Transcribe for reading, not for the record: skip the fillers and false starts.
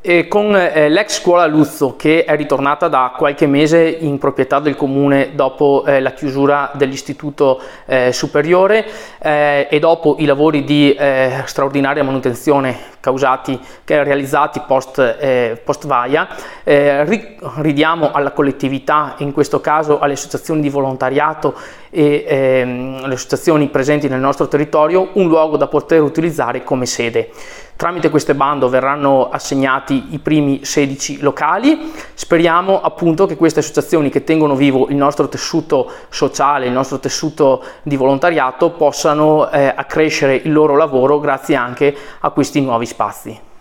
E con l'ex scuola Luzzo, che è ritornata da qualche mese in proprietà del comune dopo la chiusura dell'istituto superiore e dopo i lavori di straordinaria manutenzione realizzati post vaia, ridiamo alla collettività, in questo caso alle associazioni di volontariato e le associazioni presenti nel nostro territorio, un luogo da poter utilizzare come sede. Tramite questo bando verranno assegnati i primi 16 locali. Speriamo appunto che queste associazioni che tengono vivo il nostro tessuto sociale, il nostro tessuto di volontariato, possano accrescere il loro lavoro grazie anche a questi nuovi spazi.